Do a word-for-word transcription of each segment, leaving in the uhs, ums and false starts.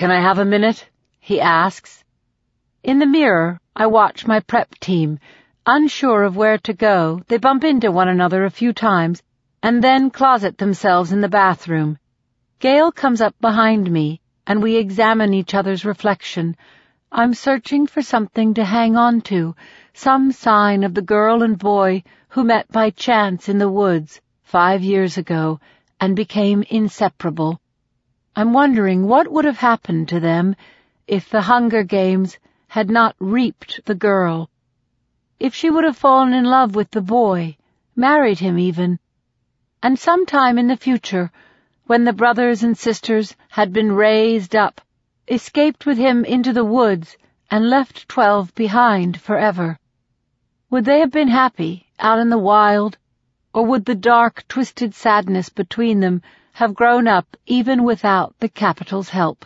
"Can I have a minute?" he asks. In the mirror, I watch my prep team. Unsure of where to go, they bump into one another a few times and then closet themselves in the bathroom. Gail comes up behind me, and we examine each other's reflection. I'm searching for something to hang on to, some sign of the girl and boy who met by chance in the woods five years ago and became inseparable. I'm wondering what would have happened to them if the Hunger Games had not reaped the girl. If she would have fallen in love with the boy, married him even. And sometime in the future, when the brothers and sisters had been raised up, escaped with him into the woods and left twelve behind forever. Would they have been happy out in the wild, or would the dark, twisted sadness between them have grown up even without the capital's help?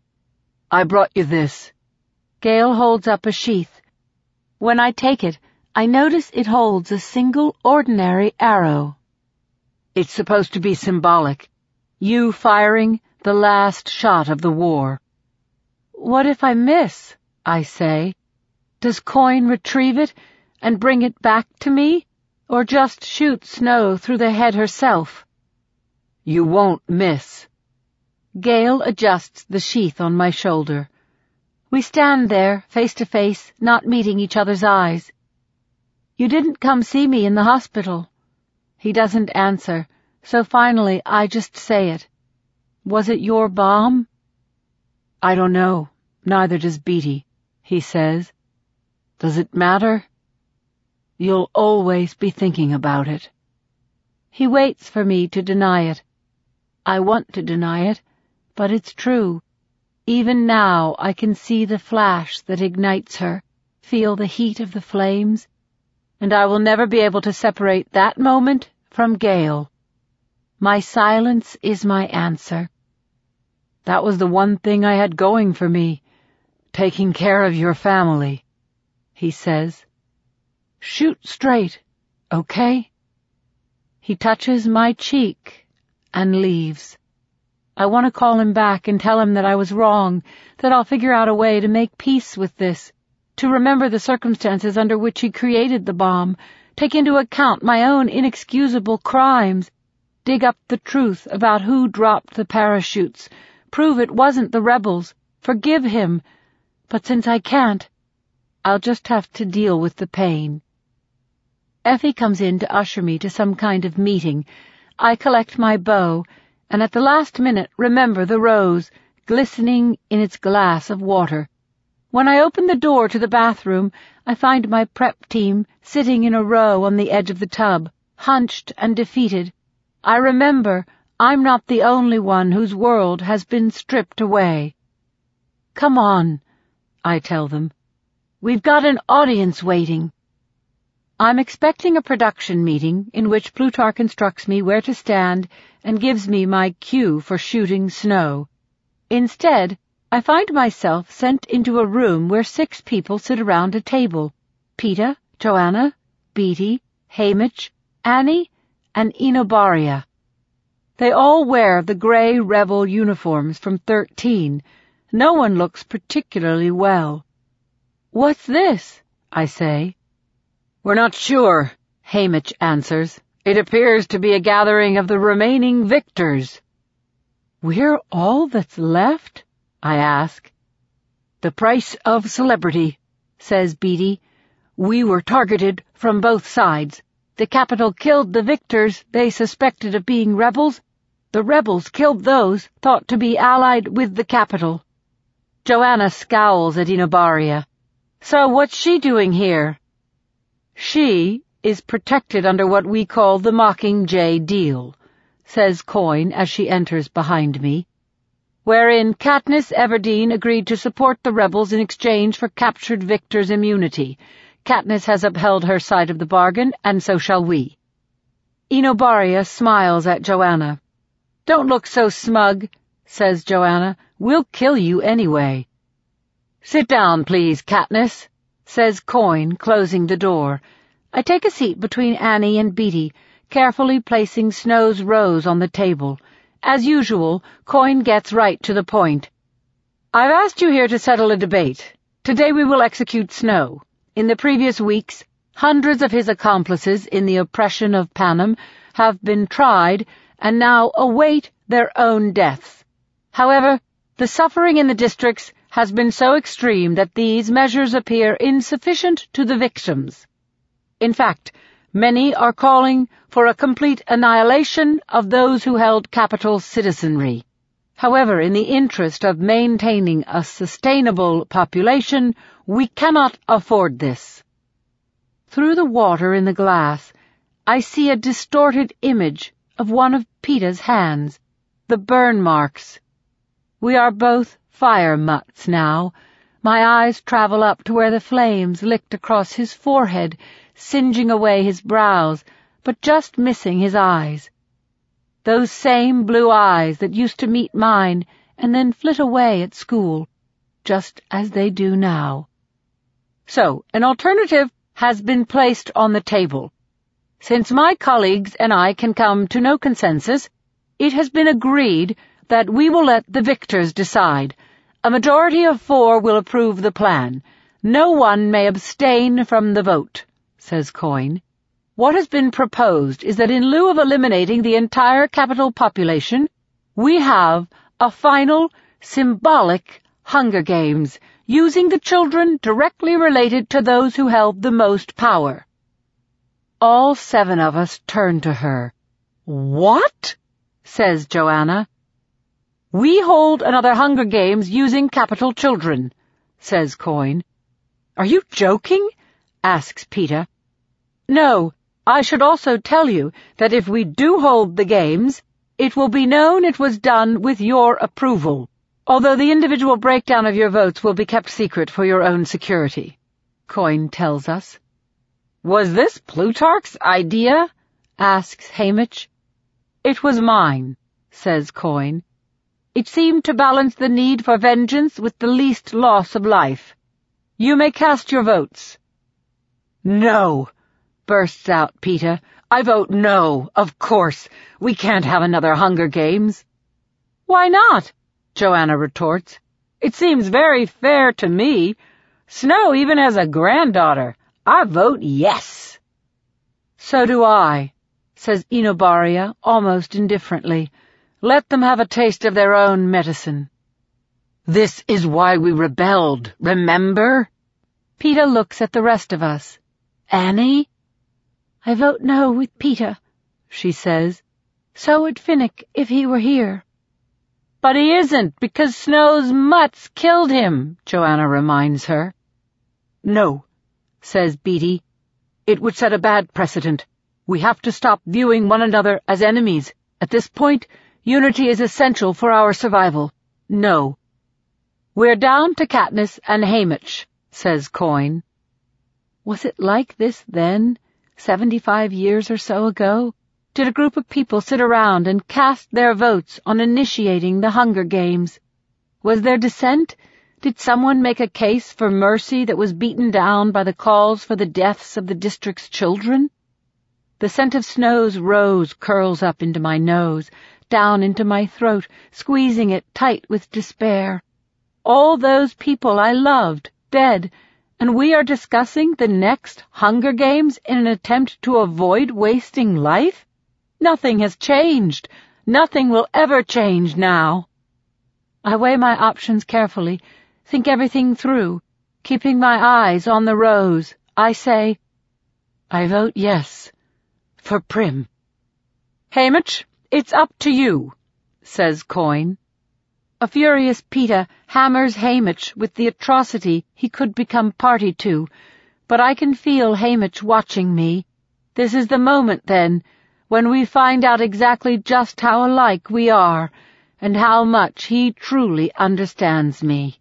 "I brought you this." Gail holds up a sheath. When I take it, I notice it holds a single ordinary arrow. It's supposed to be symbolic. You firing the last shot of the war. "What if I miss?" I say. "Does Coin retrieve it and bring it back to me, or just shoot Snow through the head herself?" "You won't miss." Gail adjusts the sheath on my shoulder. We stand there, face to face, not meeting each other's eyes. "You didn't come see me in the hospital." He doesn't answer, so finally I just say it. "Was it your bomb?" "I don't know. Neither does Beatty," he says. "Does it matter?" "You'll always be thinking about it." He waits for me to deny it. I want to deny it, but it's true. Even now I can see the flash that ignites her, feel the heat of the flames, and I will never be able to separate that moment from Gail. My silence is my answer. "That was the one thing I had going for me, taking care of your family," he says. "Shoot straight, okay?" He touches my cheek and leaves. I want to call him back and tell him that I was wrong, that I'll figure out a way to make peace with this, to remember the circumstances under which he created the bomb, take into account my own inexcusable crimes, dig up the truth about who dropped the parachutes, prove it wasn't the rebels, forgive him. But since I can't, I'll just have to deal with the pain. Effie comes in to usher me to some kind of meeting. I collect my bow, and at the last minute remember the rose, glistening in its glass of water. When I open the door to the bathroom, I find my prep team sitting in a row on the edge of the tub, hunched and defeated. I remember I'm not the only one whose world has been stripped away. "Come on," I tell them. "We've got an audience waiting." I'm expecting a production meeting in which Plutarch instructs me where to stand and gives me my cue for shooting Snow. Instead, I find myself sent into a room where six people sit around a table: Peeta, Joanna, Beatty, Haymitch, Annie, and Enobaria. They all wear the gray rebel uniforms from thirteen. No one looks particularly well. "What's this?" I say. "We're not sure," Haymitch answers. "It appears to be a gathering of the remaining victors." "We're all that's left?" I ask. "The price of celebrity," says Beatty. "We were targeted from both sides. The Capitol killed the victors they suspected of being rebels. The rebels killed those thought to be allied with the Capitol." Joanna scowls at Enobaria. "So what's she doing here?" "She is protected under what we call the Mockingjay deal," says Coin as she enters behind me, "wherein Katniss Everdeen agreed to support the rebels in exchange for captured victors' immunity. Katniss has upheld her side of the bargain, and so shall we." Enobaria smiles at Joanna. "Don't look so smug," says Joanna. "We'll kill you anyway." "Sit down, please, Katniss," says Coin, closing the door. I take a seat between Annie and Beatty, carefully placing Snow's rose on the table. As usual, Coin gets right to the point. I've asked you here to settle a debate. Today we will execute Snow. In the previous weeks, hundreds of his accomplices in the oppression of Panem have been tried and now await their own deaths. However, the suffering in the districts has been so extreme that these measures appear insufficient to the victims. In fact, many are calling for a complete annihilation of those who held capital citizenry. However, in the interest of maintaining a sustainable population, we cannot afford this. Through the water in the glass, I see a distorted image of one of Peeta's hands, the burn marks. We are both fire mutts now. My eyes travel up to where the flames licked across his forehead, singeing away his brows, but just missing his eyes. Those same blue eyes that used to meet mine and then flit away at school, just as they do now. So, an alternative has been placed on the table. Since my colleagues and I can come to no consensus, it has been agreed that we will let the victors decide. A majority of four will approve the plan. No one may abstain from the vote, says Coin. What has been proposed is that in lieu of eliminating the entire capital population, we have a final, symbolic Hunger Games, using the children directly related to those who held the most power. All seven of us turn to her. What? Says Joanna. We hold another Hunger Games using capital children, says Coin. Are you joking? Asks Peeta. No, I should also tell you that if we do hold the games, it will be known it was done with your approval, although the individual breakdown of your votes will be kept secret for your own security, Coin tells us. Was this Plutarch's idea? Asks Haymitch. It was mine, says Coin. It seemed to balance the need for vengeance with the least loss of life. You may cast your votes. No, bursts out Peeta. I vote no, of course. We can't have another Hunger Games. Why not? Joanna retorts. It seems very fair to me. Snow even has a granddaughter. I vote yes. So do I, says Enobaria almost indifferently. Let them have a taste of their own medicine. This is why we rebelled, remember? Peeta looks at the rest of us. Annie? I vote no with Peeta, she says. So would Finnick if he were here. But he isn't, because Snow's mutts killed him, Joanna reminds her. No, says Beatty. It would set a bad precedent. We have to stop viewing one another as enemies. At this point, unity is essential for our survival. No. We're down to Katniss and Haymitch, says Coin. Was it like this then, seventy-five years or so ago? Did a group of people sit around and cast their votes on initiating the Hunger Games? Was there dissent? Did someone make a case for mercy that was beaten down by the calls for the deaths of the district's children? The scent of Snow's rose curls up into my nose, down into my throat, squeezing it tight with despair. All those people I loved, dead, and we are discussing the next Hunger Games in an attempt to avoid wasting life? Nothing has changed. Nothing will ever change now. I weigh my options carefully, think everything through, keeping my eyes on the rose. I say, I vote yes, for Prim. Haymitch, it's up to you, says Coin. A furious Peeta hammers Haymitch with the atrocity he could become party to, but I can feel Haymitch watching me. This is the moment, then, when we find out exactly just how alike we are, and how much he truly understands me.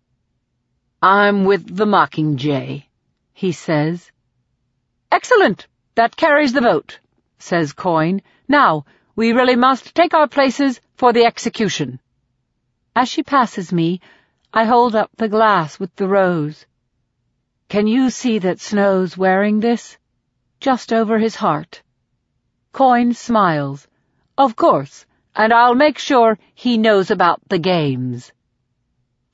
I'm with the Mockingjay, he says. Excellent! That carries the vote, says Coin. Now, we really must take our places for the execution. As she passes me, I hold up the glass with the rose. Can you see that Snow's wearing this? Just over his heart. Coin smiles. Of course, and I'll make sure he knows about the games.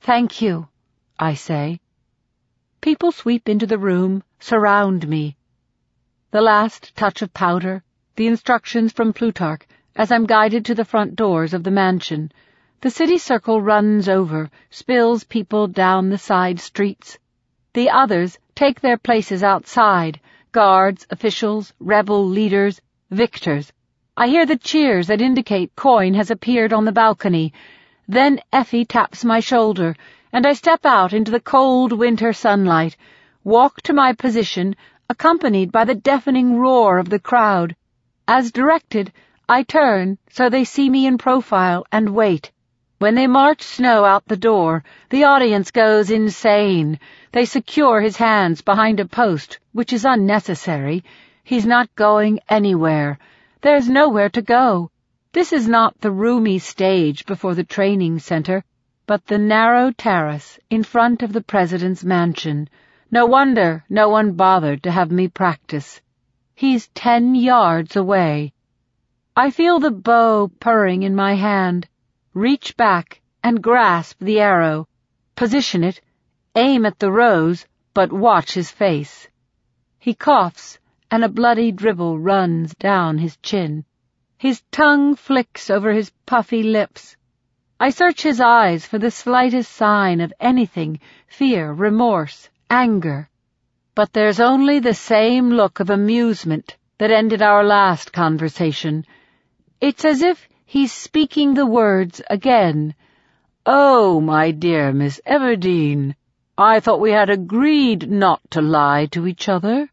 "Thank you," I say. People sweep into the room, surround me. The last touch of powder, the instructions from Plutarch, as I'm guided to the front doors of the mansion. The city circle runs over, spills people down the side streets. The others take their places outside, guards, officials, rebel leaders, victors. I hear the cheers that indicate Coin has appeared on the balcony. Then Effie taps my shoulder, and I step out into the cold winter sunlight, walk to my position, accompanied by the deafening roar of the crowd. As directed, I turn so they see me in profile and wait. When they march Snow out the door, the audience goes insane. They secure his hands behind a post, which is unnecessary. He's not going anywhere. There's nowhere to go. This is not the roomy stage before the training center, but the narrow terrace in front of the president's mansion. No wonder no one bothered to have me practice. He's ten yards away. I feel the bow purring in my hand, reach back and grasp the arrow, position it, aim at the rose, but watch his face. He coughs, and a bloody dribble runs down his chin. His tongue flicks over his puffy lips. I search his eyes for the slightest sign of anything, fear, remorse, anger. But there's only the same look of amusement that ended our last conversation. It's as if he's speaking the words again. "Oh, my dear Miss Everdeen, I thought we had agreed not to lie to each other."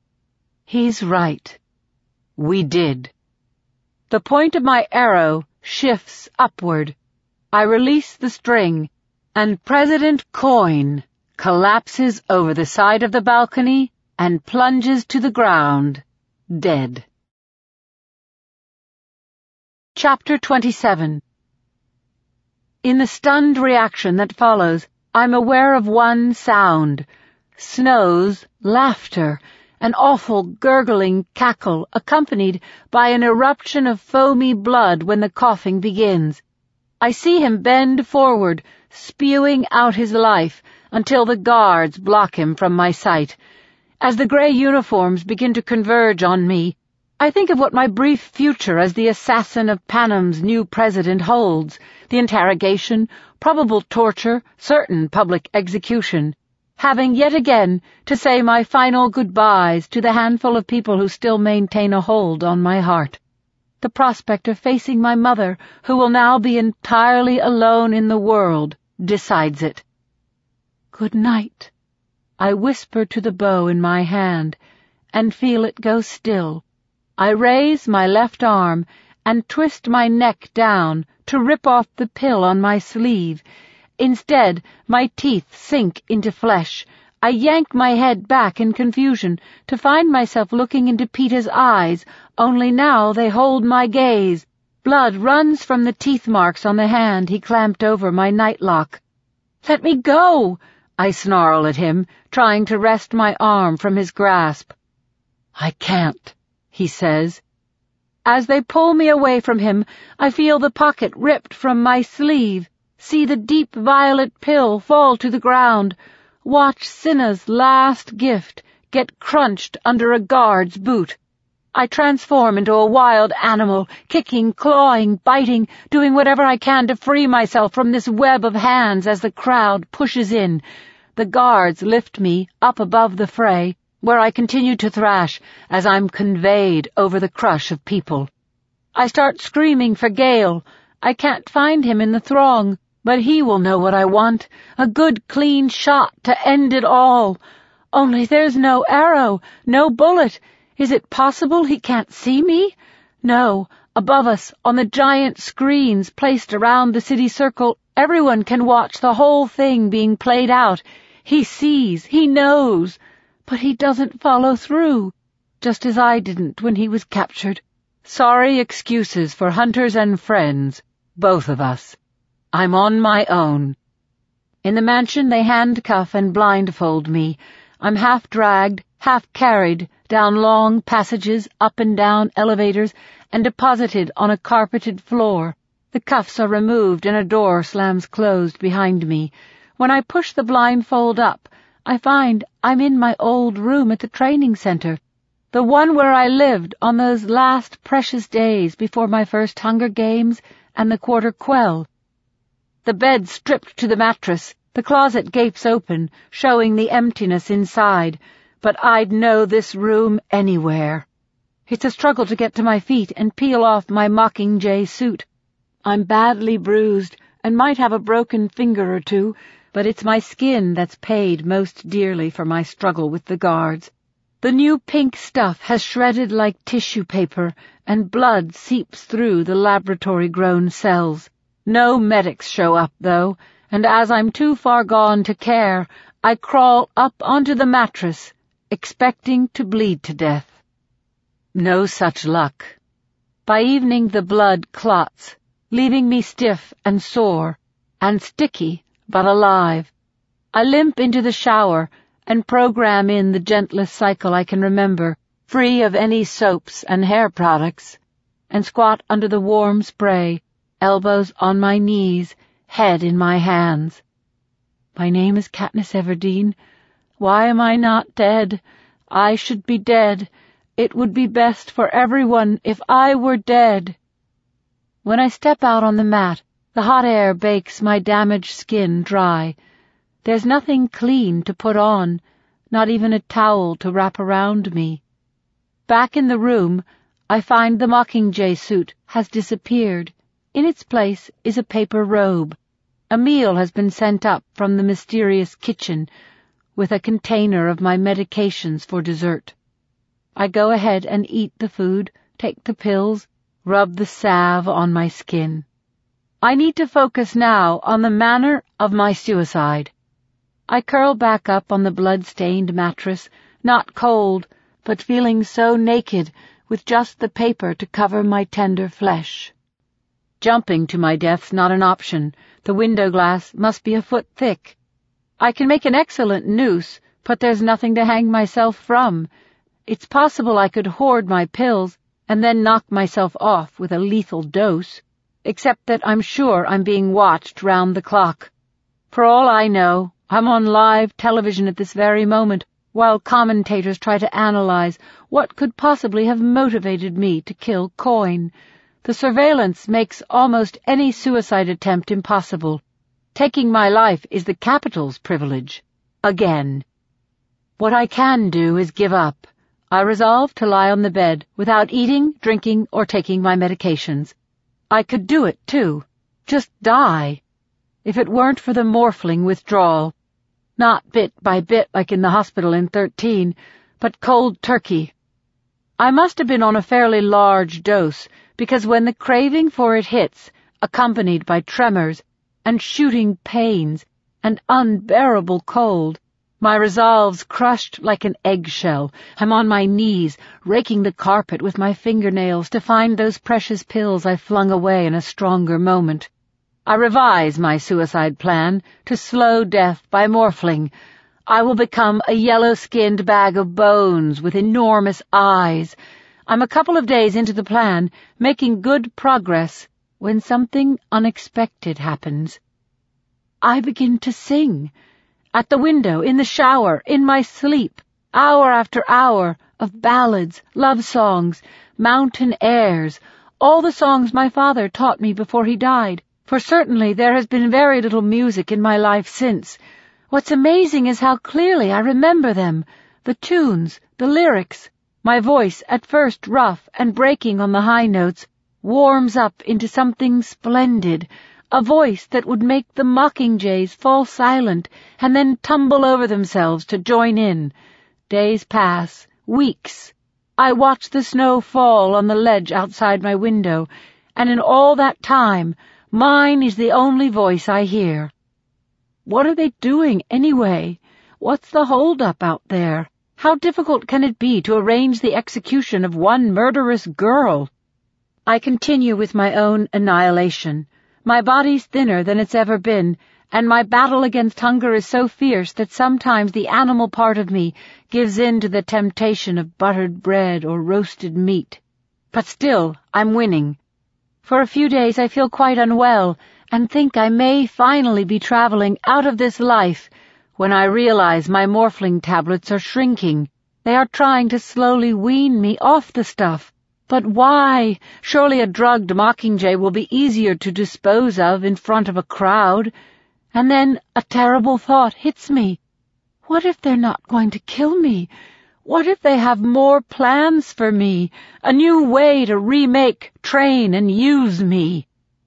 He's right. We did. The point of my arrow shifts upward. I release the string, and President Coin collapses over the side of the balcony and plunges to the ground, dead. Chapter twenty-seven. In the stunned reaction that follows, I'm aware of one sound. Snow's laughter, an awful gurgling cackle accompanied by an eruption of foamy blood when the coughing begins. I see him bend forward, spewing out his life, until the guards block him from my sight. As the gray uniforms begin to converge on me, I think of what my brief future as the assassin of Panem's new president holds: the interrogation, probable torture, certain public execution, having yet again to say my final goodbyes to the handful of people who still maintain a hold on my heart. The prospect of facing my mother, who will now be entirely alone in the world, decides it. "Good night," I whisper to the bow in my hand, and feel it go still. I raise my left arm and twist my neck down to rip off the pill on my sleeve. Instead, my teeth sink into flesh. I yank my head back in confusion to find myself looking into Peter's eyes, only now they hold my gaze. Blood runs from the teeth marks on the hand he clamped over my nightlock. "Let me go!" I snarl at him, trying to wrest my arm from his grasp. "I can't," he says. As they pull me away from him, I feel the pocket ripped from my sleeve, see the deep violet pill fall to the ground, watch Cinna's last gift get crunched under a guard's boot. I transform into a wild animal, kicking, clawing, biting, doing whatever I can to free myself from this web of hands as the crowd pushes in. The guards lift me up above the fray, where I continue to thrash as I'm conveyed over the crush of people. I start screaming for Gale. I can't find him in the throng, but he will know what I want, a good clean shot to end it all. Only there's no arrow, no bullet. Is it possible he can't see me? No, above us, on the giant screens placed around the city circle, everyone can watch the whole thing being played out. He sees, he knows, but he doesn't follow through, just as I didn't when he was captured. Sorry excuses for hunters and friends, both of us. I'm on my own. In the mansion they handcuff and blindfold me. I'm half dragged, half carried down long passages, up and down elevators, and deposited on a carpeted floor. The cuffs are removed and a door slams closed behind me. When I push the blindfold up, I find I'm in my old room at the training center, the one where I lived on those last precious days before my first Hunger Games and the quarter quell. The bed stripped to the mattress, the closet gapes open, showing the emptiness inside, but I'd know this room anywhere. It's a struggle to get to my feet and peel off my Mockingjay suit. I'm badly bruised and might have a broken finger or two, but it's my skin that's paid most dearly for my struggle with the guards. The new pink stuff has shredded like tissue paper, and blood seeps through the laboratory-grown cells. No medics show up, though, and as I'm too far gone to care, I crawl up onto the mattress, expecting to bleed to death. No such luck. By evening the blood clots, leaving me stiff and sore, and sticky, but alive. I limp into the shower and program in the gentlest cycle I can remember, free of any soaps and hair products, and squat under the warm spray, elbows on my knees, head in my hands. My name is Katniss Everdeen. Why am I not dead? I should be dead. It would be best for everyone if I were dead. When I step out on the mat, the hot air bakes my damaged skin dry. There's nothing clean to put on, not even a towel to wrap around me. Back in the room, I find the Mockingjay suit has disappeared. In its place is a paper robe. A meal has been sent up from the mysterious kitchen, with a container of my medications for dessert. I go ahead and eat the food, take the pills, rub the salve on my skin. I need to focus now on the manner of my suicide. I curl back up on the blood-stained mattress, not cold, but feeling so naked, with just the paper to cover my tender flesh. Jumping to my death's not an option. The window glass must be a foot thick. I can make an excellent noose, but there's nothing to hang myself from. It's possible I could hoard my pills and then knock myself off with a lethal dose, except that I'm sure I'm being watched round the clock. For all I know, I'm on live television at this very moment, while commentators try to analyze what could possibly have motivated me to kill Coin. The surveillance makes almost any suicide attempt impossible. Taking my life is the Capitol's privilege. Again. What I can do is give up. I resolve to lie on the bed without eating, drinking, or taking my medications. I could do it, too. Just die. If it weren't for the morphling withdrawal. Not bit by bit like in the hospital in thirteen, but cold turkey. I must have been on a fairly large dose, because when the craving for it hits, accompanied by tremors, and shooting pains, and unbearable cold, my resolve's crushed like an eggshell. I'm on my knees, raking the carpet with my fingernails to find those precious pills I flung away in a stronger moment. I revise my suicide plan to slow death by morphling. I will become a yellow-skinned bag of bones with enormous eyes. I'm a couple of days into the plan, making good progress, when something unexpected happens. I begin to sing. At the window, in the shower, in my sleep, hour after hour, of ballads, love songs, mountain airs, all the songs my father taught me before he died, for certainly there has been very little music in my life since. What's amazing is how clearly I remember them, the tunes, the lyrics. My voice, at first rough and breaking on the high notes, warms up into something splendid, a voice that would make the Mockingjays fall silent and then tumble over themselves to join in. Days pass, weeks. I watch the snow fall on the ledge outside my window, and in all that time, mine is the only voice I hear. What are they doing, anyway? What's the hold-up out there? How difficult can it be to arrange the execution of one murderous girl? I continue with my own annihilation. My body's thinner than it's ever been, and my battle against hunger is so fierce that sometimes the animal part of me gives in to the temptation of buttered bread or roasted meat. But still, I'm winning. For a few days I feel quite unwell, and think I may finally be traveling out of this life when I realize my Morphling tablets are shrinking. They are trying to slowly wean me off the stuff. But why? Surely a drugged Mockingjay will be easier to dispose of in front of a crowd. And then a terrible thought hits me. What if they're not going to kill me? What if they have more plans for me? A new way to remake, train, and use me?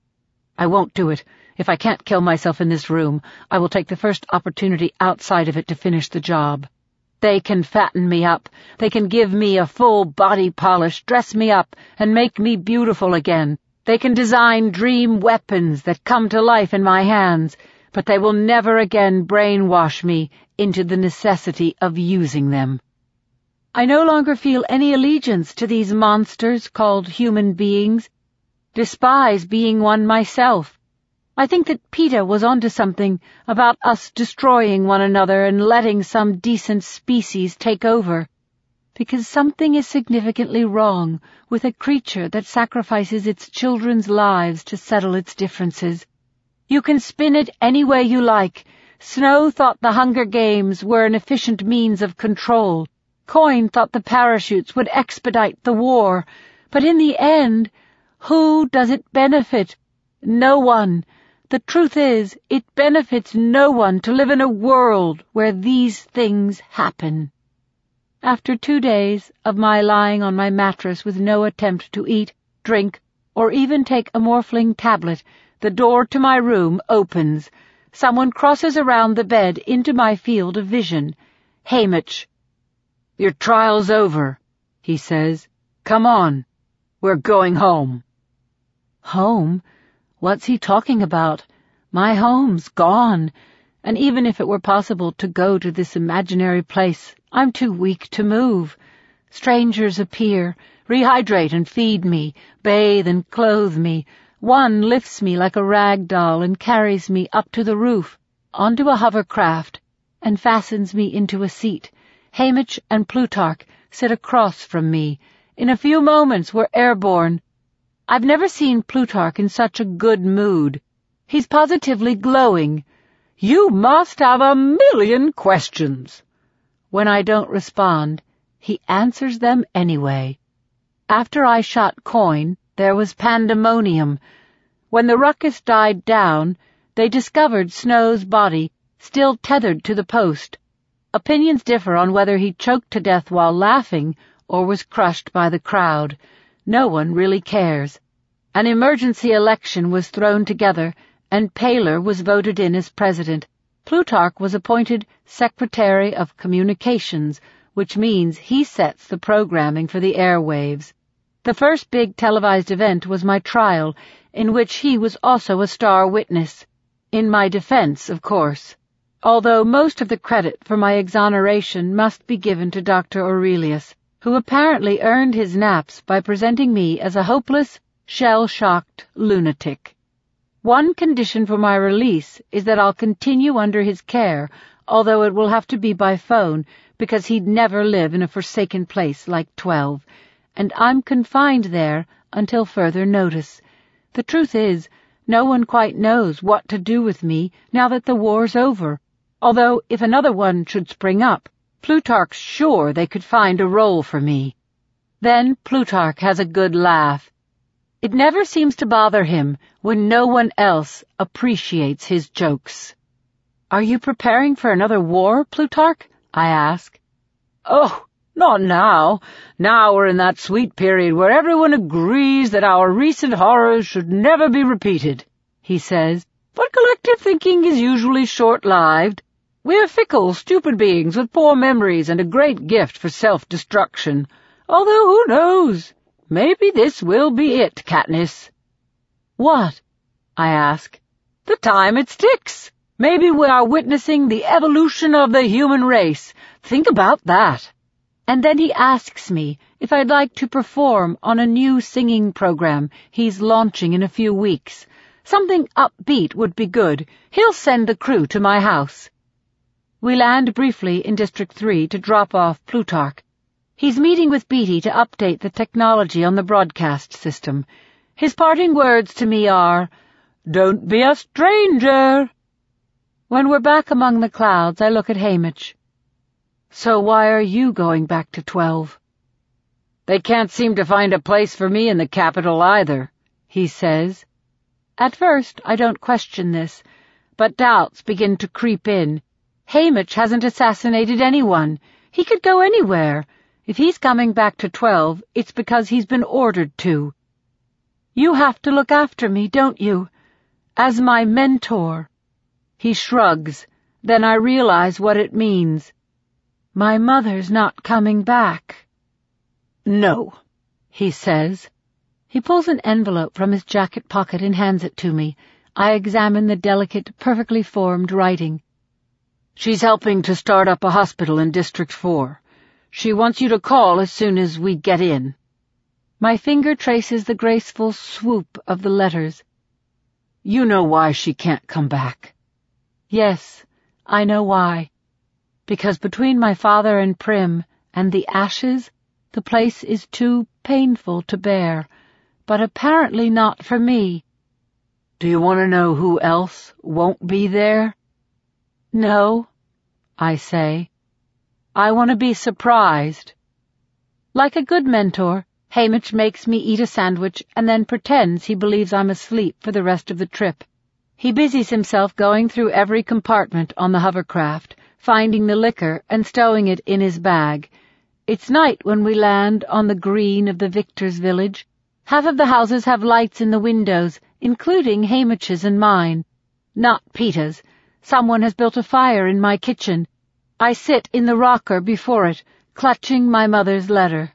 I won't do it. If I can't kill myself in this room, I will take the first opportunity outside of it to finish the job. They can fatten me up. They can give me a full body polish, dress me up, and make me beautiful again. They can design dream weapons that come to life in my hands, but they will never again brainwash me into the necessity of using them. I no longer feel any allegiance to these monsters called human beings. Despise being one myself. I think that Peter was onto something about us destroying one another and letting some decent species take over, because something is significantly wrong with a creature that sacrifices its children's lives to settle its differences. You can spin it any way you like. Snow thought the Hunger Games were an efficient means of control. Coin thought the parachutes would expedite the war. But in the end, who does it benefit? No one. The truth is, it benefits no one to live in a world where these things happen. After two days of my lying on my mattress with no attempt to eat, drink, or even take a Morphling tablet, the door to my room opens. Someone crosses around the bed into my field of vision. Haymitch. "Your trial's over," he says. "Come on. We're going home." Home? What's he talking about? My home's gone, and even if it were possible to go to this imaginary place, I'm too weak to move. Strangers appear, rehydrate and feed me, bathe and clothe me. One lifts me like a rag doll and carries me up to the roof, onto a hovercraft, and fastens me into a seat. Haymitch and Plutarch sit across from me. In a few moments we're airborne. I've never seen Plutarch in such a good mood. He's positively glowing. "You must have a million questions." When I don't respond, he answers them anyway. After I shot Coin, there was pandemonium. When the ruckus died down, they discovered Snow's body, still tethered to the post. Opinions differ on whether he choked to death while laughing or was crushed by the crowd. No one really cares. An emergency election was thrown together, and Paler was voted in as president. Plutarch was appointed Secretary of Communications, which means he sets the programming for the airwaves. The first big televised event was my trial, in which he was also a star witness. In my defense, of course. Although most of the credit for my exoneration must be given to Doctor Aurelius, who apparently earned his naps by presenting me as a hopeless, shell-shocked lunatic. One condition for my release is that I'll continue under his care, although it will have to be by phone, because he'd never live in a forsaken place like twelve, and I'm confined there until further notice. The truth is, no one quite knows what to do with me now that the war's over. Although, if another one should spring up, Plutarch's sure they could find a role for me. Then Plutarch has a good laugh. It never seems to bother him when no one else appreciates his jokes. "Are you preparing for another war, Plutarch?" I ask. "Oh, not now. Now we're in that sweet period where everyone agrees that our recent horrors should never be repeated," he says. "But collective thinking is usually short-lived. We're fickle, stupid beings with poor memories and a great gift for self-destruction. Although who knows? Maybe this will be it, Katniss." "What?" I ask. "The time it sticks. Maybe we are witnessing the evolution of the human race. Think about that." And then he asks me if I'd like to perform on a new singing program he's launching in a few weeks. Something upbeat would be good. He'll send the crew to my house. We land briefly in District three to drop off Plutarch. He's meeting with Beatty to update the technology on the broadcast system. His parting words to me are, Don't be a stranger. When we're back among the clouds, I look at Hamish. So why are you going back to twelve? They can't seem to find a place for me in the capital either, he says. At first, I don't question this, but doubts begin to creep in. Hamish hasn't assassinated anyone. He could go anywhere. If he's coming back to twelve, it's because he's been ordered to. You have to look after me, don't you? As my mentor. He shrugs. Then I realize what it means. My mother's not coming back. No, he says. He pulls an envelope from his jacket pocket and hands it to me. I examine the delicate, perfectly formed writing. She's helping to start up a hospital in District four. She wants you to call as soon as we get in. My finger traces the graceful swoop of the letters. You know why she can't come back. Yes, I know why. Because between my father and Prim and the ashes, the place is too painful to bear, but apparently not for me. Do you want to know who else won't be there? No, I say. I want to be surprised. Like a good mentor, Hamish makes me eat a sandwich and then pretends he believes I'm asleep for the rest of the trip. He busies himself going through every compartment on the hovercraft, finding the liquor and stowing it in his bag. It's night when we land on the green of the victor's village. Half of the houses have lights in the windows, including Hamish's and mine. Not Peter's. Someone has built a fire in my kitchen. I sit in the rocker before it, clutching my mother's letter.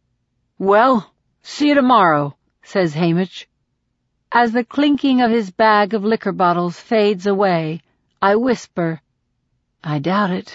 Well, see you tomorrow, says Hamish. As the clinking of his bag of liquor bottles fades away, I whisper, I doubt it.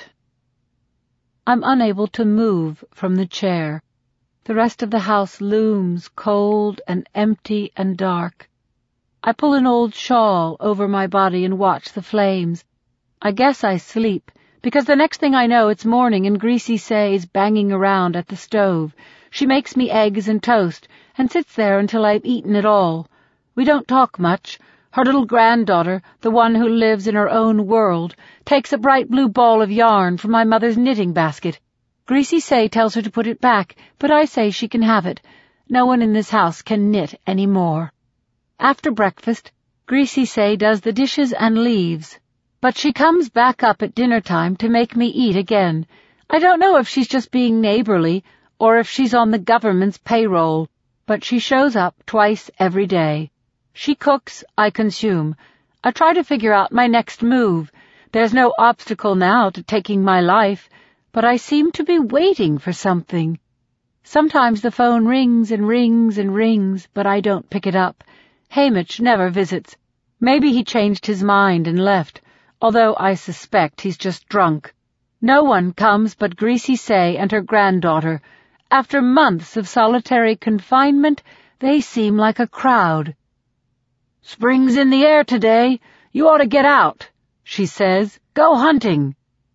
I'm unable to move from the chair. The rest of the house looms cold and empty and dark. I pull an old shawl over my body and watch the flames. I guess I sleep, because the next thing I know it's morning and Greasy Say's banging around at the stove. She makes me eggs and toast and sits there until I've eaten it all. We don't talk much. Her little granddaughter, the one who lives in her own world, takes a bright blue ball of yarn from my mother's knitting basket. Greasy Say tells her to put it back, but I say she can have it. No one in this house can knit any more. After breakfast, Greasy Say does the dishes and leaves, but she comes back up at dinner time to make me eat again. I don't know if she's just being neighborly or if she's on the government's payroll, but she shows up twice every day. She cooks, I consume. I try to figure out my next move. There's no obstacle now to taking my life, but I seem to be waiting for something. Sometimes the phone rings and rings and rings, but I don't pick it up. Hamish never visits. Maybe he changed his mind and left, although I suspect he's just drunk. No one comes but Greasy Say and her granddaughter. After months of solitary confinement, they seem like a crowd. Spring's in the air today. You ought to get out, she says. Go hunting.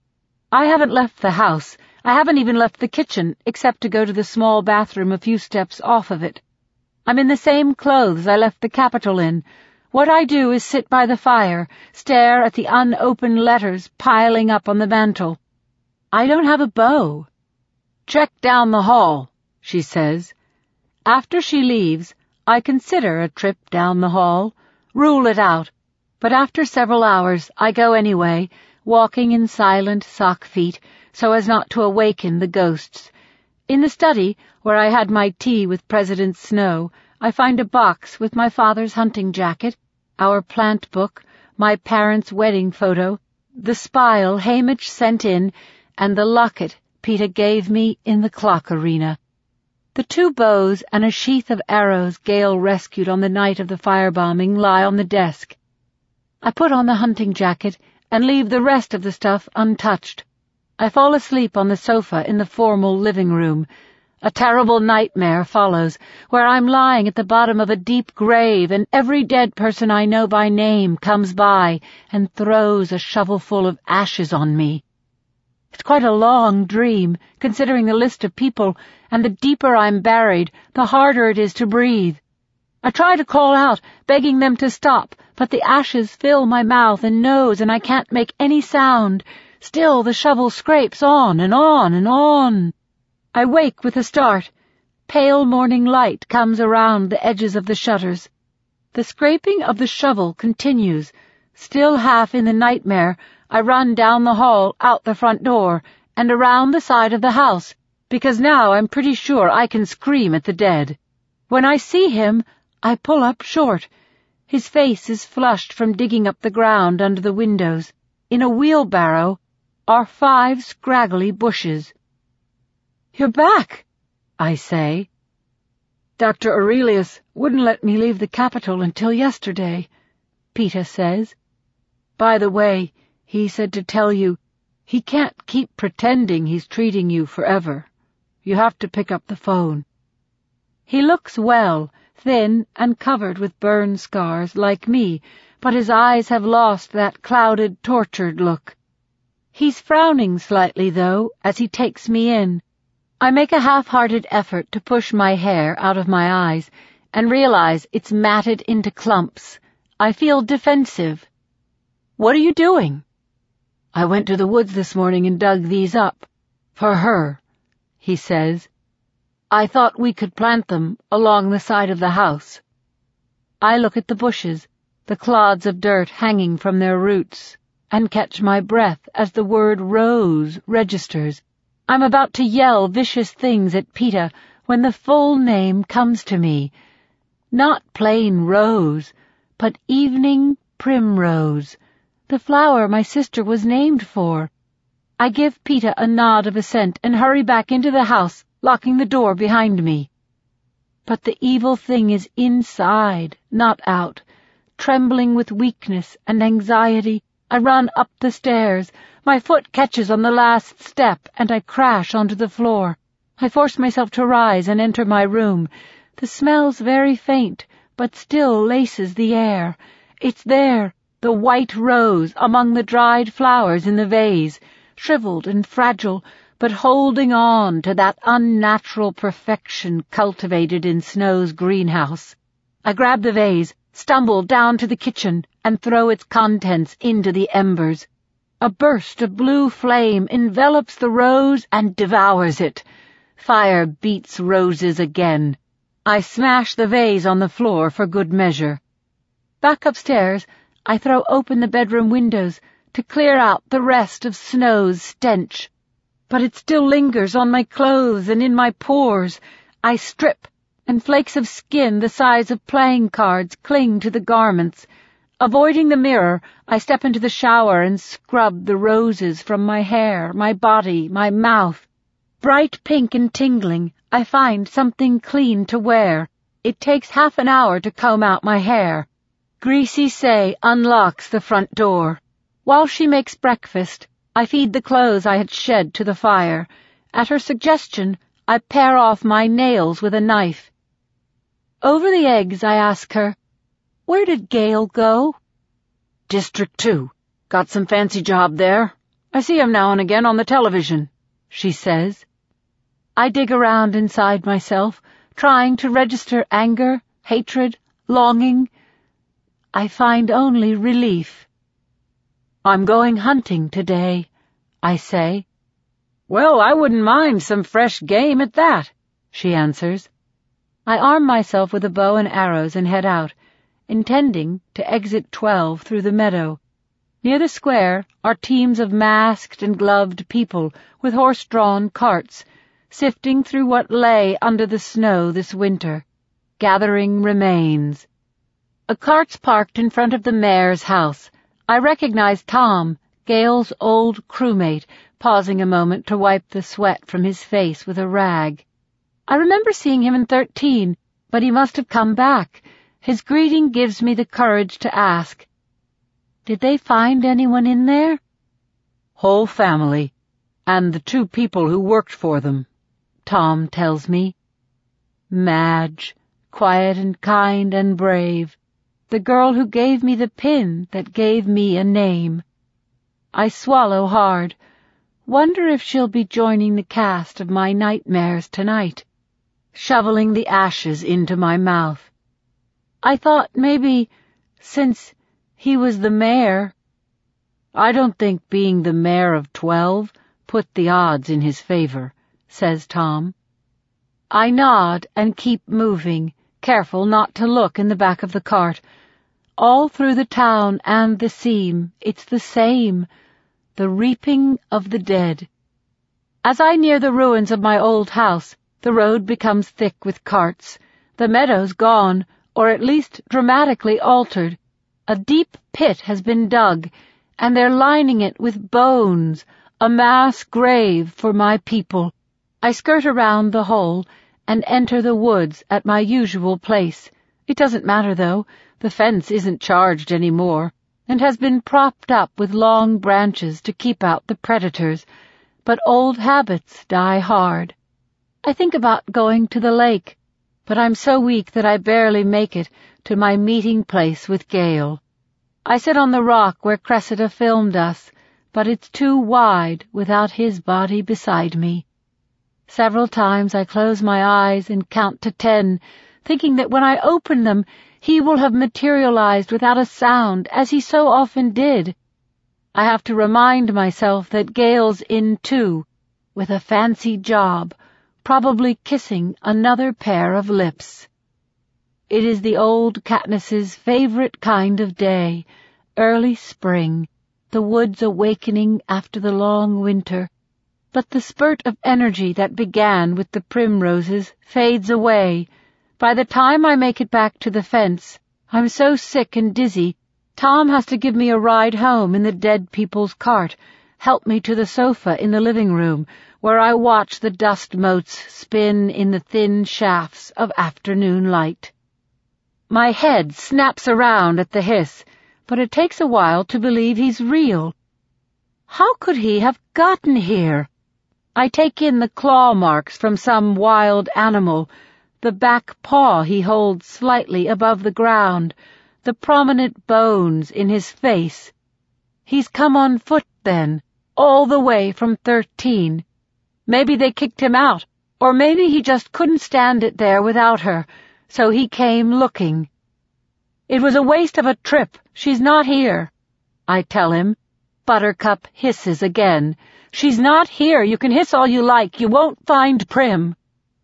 I haven't left the house. I haven't even left the kitchen, except to go to the small bathroom a few steps off of it. I'm in the same clothes I left the Capitol in. What I do is sit by the fire, stare at the unopened letters piling up on the mantel. I don't have a bow. Check down the hall, she says. After she leaves, I consider a trip down the hall, rule it out, but after several hours I go anyway, walking in silent sock feet so as not to awaken the ghosts. In the study, where I had my tea with President Snow, I find a box with my father's hunting jacket, our plant book, my parents' wedding photo, the spile Hamish sent in, and the locket Peter gave me in the clock arena. The two bows and a sheath of arrows Gale rescued on the night of the firebombing lie on the desk. I put on the hunting jacket and leave the rest of the stuff untouched. I fall asleep on the sofa in the formal living room. A terrible nightmare follows, where I'm lying at the bottom of a deep grave and every dead person I know by name comes by and throws a shovelful of ashes on me. It's quite a long dream, considering the list of people, and the deeper I'm buried, the harder it is to breathe. I try to call out, begging them to stop, but the ashes fill my mouth and nose and I can't make any sound. Still the shovel scrapes on and on and on. I wake with a start. Pale morning light comes around the edges of the shutters. The scraping of the shovel continues. Still half in the nightmare, I run down the hall, out the front door, and around the side of the house, because now I'm pretty sure I can scream at the dead. When I see him, I pull up short. His face is flushed from digging up the ground under the windows. In a wheelbarrow are five scraggly bushes. "You're back," I say. "Doctor Aurelius wouldn't let me leave the capital until yesterday," Peter says. "By the way, he said to tell you, he can't keep pretending he's treating you forever. You have to pick up the phone." He looks well, thin and covered with burn scars, like me, but his eyes have lost that clouded, tortured look. He's frowning slightly, though, as he takes me in. I make a half-hearted effort to push my hair out of my eyes and realize it's matted into clumps. I feel defensive. "What are you doing?" "I went to the woods this morning and dug these up. For her," he says. "I thought we could plant them along the side of the house." I look at the bushes, the clods of dirt hanging from their roots, and catch my breath as the word rose registers. I'm about to yell vicious things at Peter when the full name comes to me. Not plain rose, but evening primrose, the flower my sister was named for. I give Peter a nod of assent and hurry back into the house, locking the door behind me. But the evil thing is inside, not out. Trembling with weakness and anxiety, I run up the stairs. My foot catches on the last step, and I crash onto the floor. I force myself to rise and enter my room. The smell's very faint, but still laces the air. It's there, the white rose among the dried flowers in the vase, shriveled and fragile, but holding on to that unnatural perfection cultivated in Snow's greenhouse. I grab the vase, stumble down to the kitchen, and throw its contents into the embers. A burst of blue flame envelops the rose and devours it. Fire beats roses again. I smash the vase on the floor for good measure. Back upstairs, I throw open the bedroom windows to clear out the rest of Snow's stench. But it still lingers on my clothes and in my pores. I strip, and flakes of skin the size of playing cards cling to the garments. Avoiding the mirror, I step into the shower and scrub the roses from my hair, my body, my mouth. Bright pink and tingling, I find something clean to wear. It takes half an hour to comb out my hair. Greasy Say unlocks the front door. While she makes breakfast, I feed the clothes I had shed to the fire. At her suggestion, I pare off my nails with a knife. Over the eggs, I ask her, "Where did Gale go?" "District two. Got some fancy job there. I see him now and again on the television," she says. I dig around inside myself, trying to register anger, hatred, longing. I find only relief. "I'm going hunting today," I say. "Well, I wouldn't mind some fresh game at that," she answers. I arm myself with a bow and arrows and head out, intending to exit twelve through the meadow. Near the square are teams of masked and gloved people with horse-drawn carts, sifting through what lay under the snow this winter, gathering remains. A cart's parked in front of the mayor's house. I recognize Tom, Gale's old crewmate, pausing a moment to wipe the sweat from his face with a rag. I remember seeing him in thirteen, but he must have come back. His greeting gives me the courage to ask, "Did they find anyone in there?" "Whole family, and the two people who worked for them," Tom tells me. Madge, quiet and kind and brave, the girl who gave me the pin that gave me a name. I swallow hard. Wonder if she'll be joining the cast of my nightmares tonight, shoveling the ashes into my mouth. I thought maybe, since he was the mayor—" "I don't think being the mayor of twelve put the odds in his favor," says Tom. I nod and keep moving, careful not to look in the back of the cart. All through the town and the seam, it's the same, the reaping of the dead. As I near the ruins of my old house, the road becomes thick with carts. The meadow's gone, or at least dramatically altered. A deep pit has been dug, and they're lining it with bones, a mass grave for my people. I skirt around the hole and enter the woods at my usual place. It doesn't matter, though. The fence isn't charged any more, and has been propped up with long branches to keep out the predators, but old habits die hard. I think about going to the lake, but I'm so weak that I barely make it to my meeting place with Gale. I sit on the rock where Cressida filmed us, but it's too wide without his body beside me. Several times I close my eyes and count to ten, thinking that when I open them, he will have materialized without a sound, as he so often did. I have to remind myself that Gale's in too, with a fancy job, probably kissing another pair of lips. It is the old Katniss's favorite kind of day, early spring, the woods awakening after the long winter. But the spurt of energy that began with the primroses fades away. By the time I make it back to the fence, I'm so sick and dizzy, Tom has to give me a ride home in the dead people's cart, help me to the sofa in the living room, where I watch the dust motes spin in the thin shafts of afternoon light. My head snaps around at the hiss, but it takes a while to believe he's real. How could he have gotten here? I take in the claw marks from some wild animal, the back paw he holds slightly above the ground, the prominent bones in his face. He's come on foot, then, all the way from thirteen. Maybe they kicked him out, or maybe he just couldn't stand it there without her, so he came looking. It was a waste of a trip. She's not here, I tell him. Buttercup hisses again. She's not here. You can hiss all you like. You won't find Prim.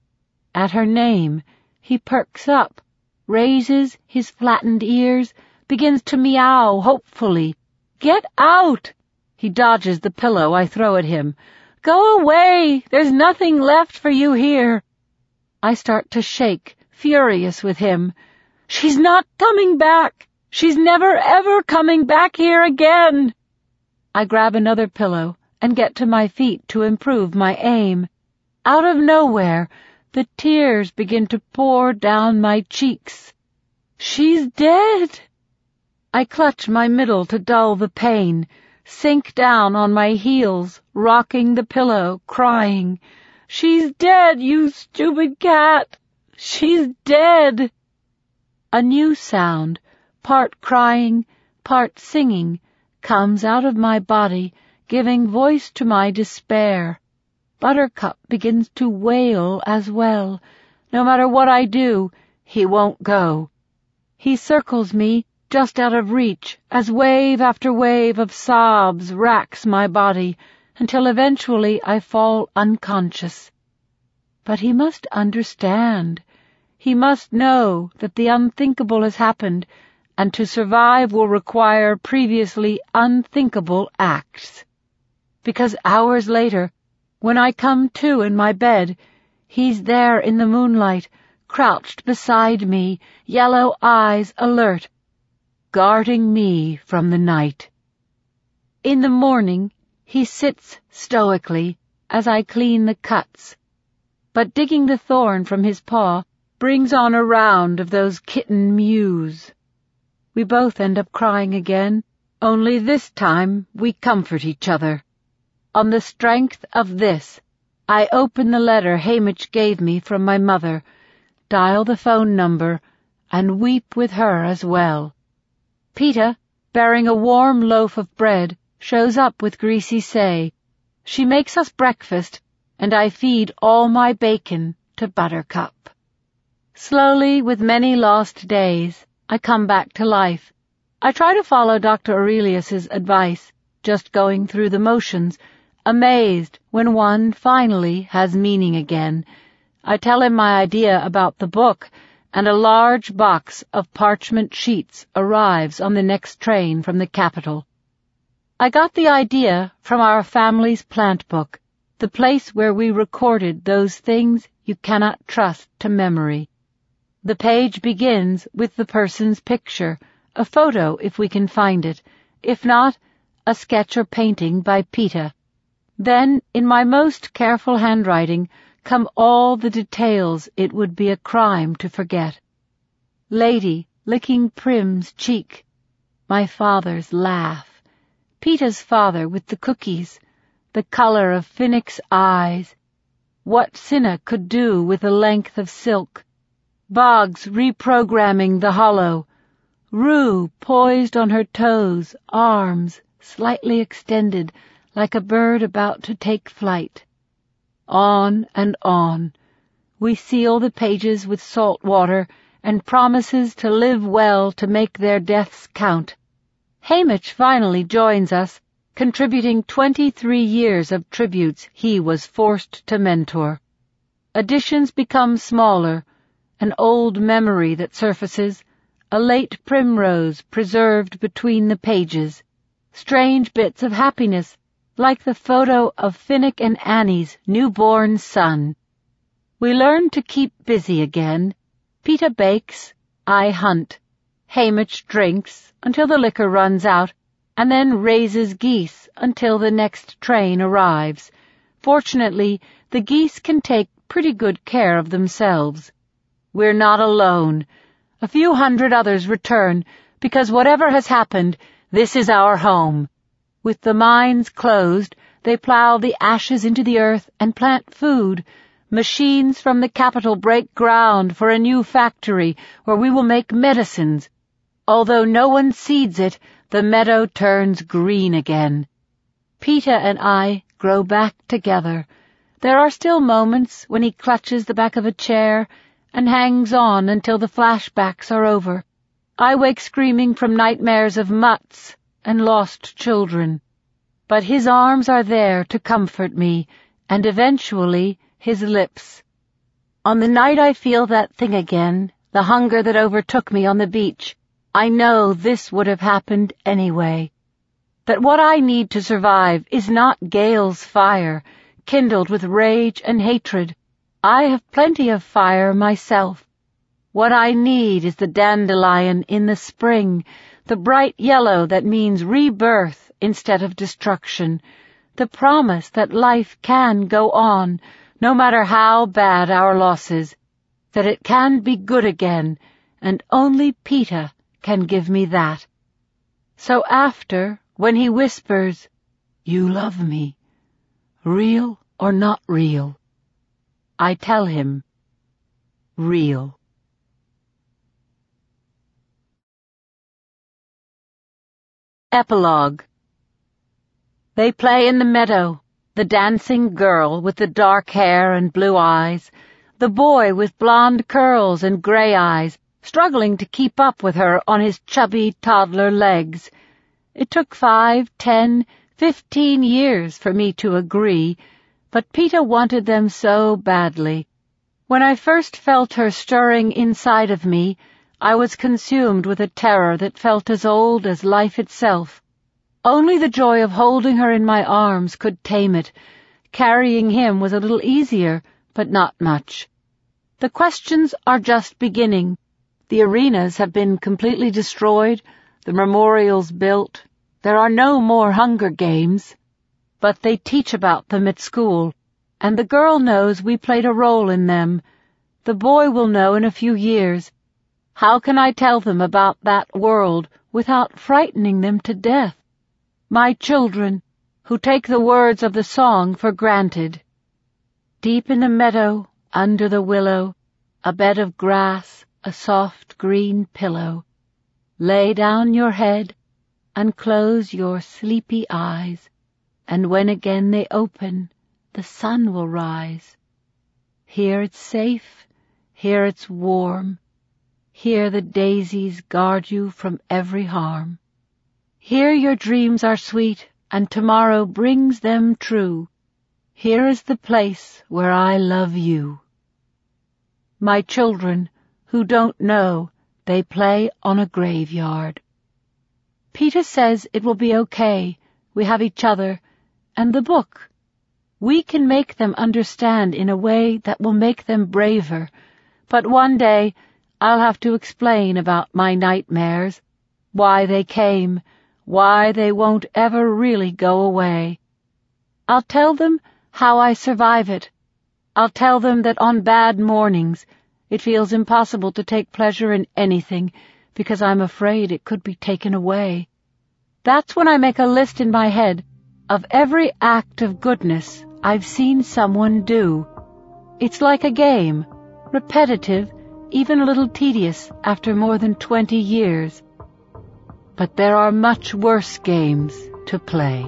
At her name, he perks up, raises his flattened ears, begins to meow hopefully. Get out! He dodges the pillow I throw at him. Go away! There's nothing left for you here. I start to shake, furious with him. She's not coming back. She's never ever coming back here again. I grab another pillow and get to my feet to improve my aim. Out of nowhere, the tears begin to pour down my cheeks. She's dead. I clutch my middle to dull the pain, sink down on my heels, rocking the pillow, crying, She's dead, you stupid cat! She's dead! A new sound, part crying, part singing, comes out of my body, giving voice to my despair. Buttercup begins to wail as well. No matter what I do, he won't go. He circles me, just out of reach, as wave after wave of sobs racks my body, until eventually I fall unconscious. But he must understand. He must know that the unthinkable has happened, and to survive will require previously unthinkable acts. Because hours later, when I come to in my bed, he's there in the moonlight, crouched beside me, yellow eyes alert, guarding me from the night. In the morning, he sits stoically as I clean the cuts, but digging the thorn from his paw brings on a round of those kitten mews. We both end up crying again, only this time we comfort each other. On the strength of this, I open the letter Hamish gave me from my mother, dial the phone number, and weep with her as well. Peeta, bearing a warm loaf of bread, shows up with Greasy Say. She makes us breakfast, and I feed all my bacon to Buttercup. Slowly, with many lost days, I come back to life. I try to follow Doctor Aurelius's advice, just going through the motions, amazed when one finally has meaning again. I tell him my idea about the book, and a large box of parchment sheets arrives on the next train from the capital. I got the idea from our family's plant book, the place where we recorded those things you cannot trust to memory. The page begins with the person's picture, a photo if we can find it, if not, a sketch or painting by Peta. Then, in my most careful handwriting, come all the details it would be a crime to forget. Lady licking Prim's cheek, my father's laugh, Peta's father with the cookies, the color of Finnick's eyes, what Cinna could do with a length of silk, Boggs reprogramming the hollow, Rue poised on her toes, arms slightly extended like a bird about to take flight. On and on. We seal the pages with salt water and promises to live well to make their deaths count. Hamish finally joins us, contributing twenty-three years of tributes he was forced to mentor. Additions become smaller, an old memory that surfaces, a late primrose preserved between the pages, strange bits of happiness, like the photo of Finnick and Annie's newborn son. We learn to keep busy again. Peta bakes, I hunt. Hamish drinks until the liquor runs out, and then raises geese until the next train arrives. Fortunately, the geese can take pretty good care of themselves. We're not alone. A few hundred others return, because whatever has happened, this is our home. With the mines closed, they plow the ashes into the earth and plant food. Machines from the capital break ground for a new factory where we will make medicines. Although no one seeds it, the meadow turns green again. Peta and I grow back together. There are still moments when he clutches the back of a chair and hangs on until the flashbacks are over. I wake screaming from nightmares of mutts and lost children. But his arms are there to comfort me, and eventually his lips. On the night I feel that thing again, the hunger that overtook me on the beach, I know this would have happened anyway. That what I need to survive is not Gale's fire, kindled with rage and hatred. I have plenty of fire myself. What I need is the dandelion in the spring, the bright yellow that means rebirth instead of destruction, the promise that life can go on, no matter how bad our losses, that it can be good again, and only Peta can give me that. So after, when he whispers, "You love me, real or not real?" I tell him, real. Epilogue. They play in the meadow, the dancing girl with the dark hair and blue eyes, the boy with blonde curls and gray eyes, struggling to keep up with her on his chubby toddler legs. It took five, ten, fifteen years for me to agree, but Peta wanted them so badly. When I first felt her stirring inside of me, I was consumed with a terror that felt as old as life itself. Only the joy of holding her in my arms could tame it. Carrying him was a little easier, but not much. The questions are just beginning. The arenas have been completely destroyed, the memorials built. There are no more Hunger Games. But they teach about them at school, and the girl knows we played a role in them. The boy will know in a few years. How can I tell them about that world without frightening them to death? My children, who take the words of the song for granted. Deep in the meadow, under the willow, a bed of grass, a soft green pillow. Lay down your head and close your sleepy eyes, and when again they open, the sun will rise. Here it's safe, here it's warm, Here the daisies guard you from every harm. Here your dreams are sweet, and tomorrow brings them true. Here is the place where I love you. My children, who don't know, they play on a graveyard. Peter says it will be okay. We have each other and the book. We can make them understand in a way that will make them braver. But one day I'll have to explain about my nightmares, why they came, why they won't ever really go away. I'll tell them how I survive it. I'll tell them that on bad mornings it feels impossible to take pleasure in anything because I'm afraid it could be taken away. That's when I make a list in my head of every act of goodness I've seen someone do. It's like a game, repetitive, even a little tedious after more than twenty years. But there are much worse games to play.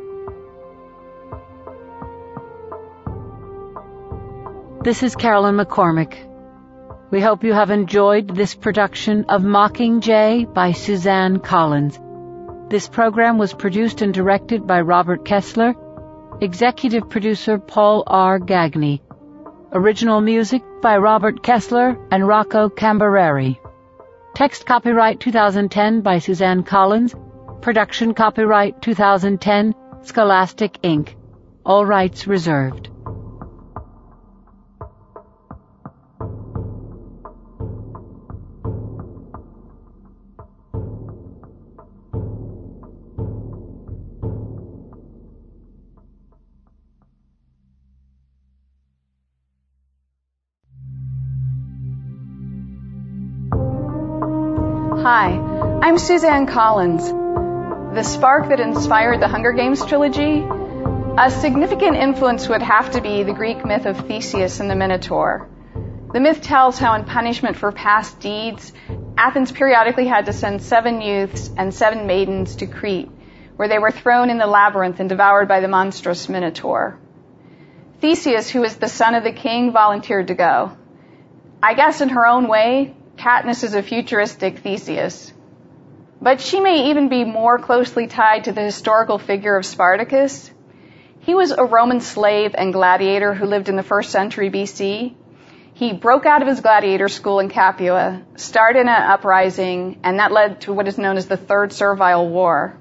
This is Carolyn McCormick. We hope you have enjoyed this production of Mockingjay by Suzanne Collins. This program was produced and directed by Robert Kessler, executive producer Paul R. Gagney. Original music by Robert Kessler and Rocco Cambareri. Text copyright two thousand ten by Suzanne Collins. Production copyright two thousand ten, Scholastic Incorporated. All rights reserved. Hi, I'm Suzanne Collins. The spark that inspired the Hunger Games trilogy? A significant influence would have to be the Greek myth of Theseus and the Minotaur. The myth tells how in punishment for past deeds, Athens periodically had to send seven youths and seven maidens to Crete, where they were thrown in the labyrinth and devoured by the monstrous Minotaur. Theseus, who was the son of the king, volunteered to go. I guess in her own way, Katniss is a futuristic Theseus. But she may even be more closely tied to the historical figure of Spartacus. He was a Roman slave and gladiator who lived in the first century B C. He broke out of his gladiator school in Capua, started an uprising, and that led to what is known as the Third Servile War.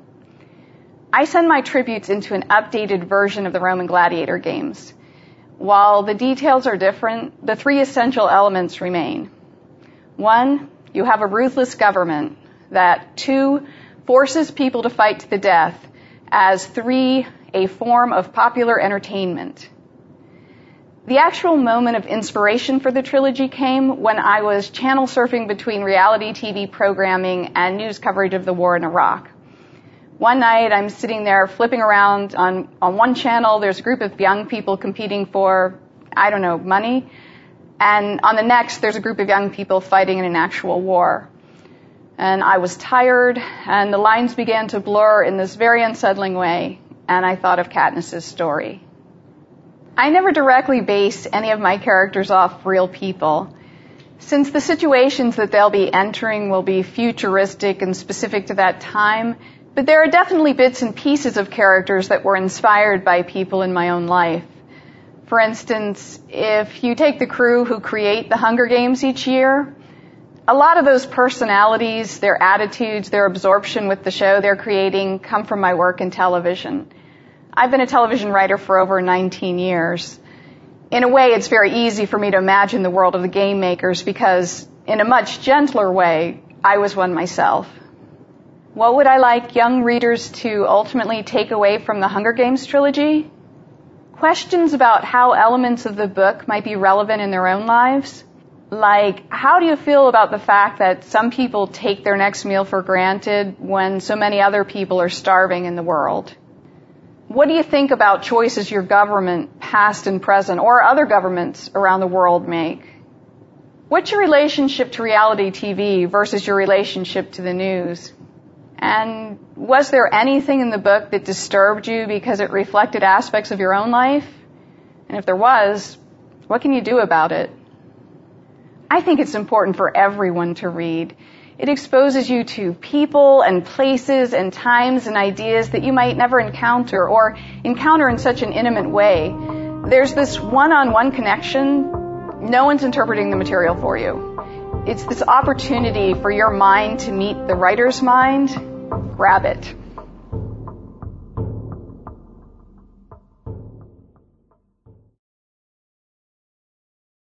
I send my tributes into an updated version of the Roman gladiator games. While the details are different, the three essential elements remain. One, you have a ruthless government that, two, forces people to fight to the death, as three, a form of popular entertainment. The actual moment of inspiration for the trilogy came when I was channel surfing between reality T V programming and news coverage of the war in Iraq. One night I'm sitting there flipping around on, on one channel, there's a group of young people competing for, I don't know, money. And on the next, there's a group of young people fighting in an actual war. And I was tired, and the lines began to blur in this very unsettling way, and I thought of Katniss's story. I never directly base any of my characters off real people, since the situations that they'll be entering will be futuristic and specific to that time, but there are definitely bits and pieces of characters that were inspired by people in my own life. For instance, if you take the crew who create the Hunger Games each year, a lot of those personalities, their attitudes, their absorption with the show they're creating come from my work in television. I've been a television writer for over nineteen years. In a way, it's very easy for me to imagine the world of the game makers because, in a much gentler way, I was one myself. What would I like young readers to ultimately take away from the Hunger Games trilogy? Questions about how elements of the book might be relevant in their own lives. Like, how do you feel about the fact that some people take their next meal for granted when so many other people are starving in the world? What do you think about choices your government, past and present, or other governments around the world make? What's your relationship to reality T V versus your relationship to the news? And was there anything in the book that disturbed you because it reflected aspects of your own life? And if there was, what can you do about it? I think it's important for everyone to read. It exposes you to people and places and times and ideas that you might never encounter or encounter in such an intimate way. There's this one-on-one connection. No one's interpreting the material for you. It's this opportunity for your mind to meet the writer's mind. Grab it.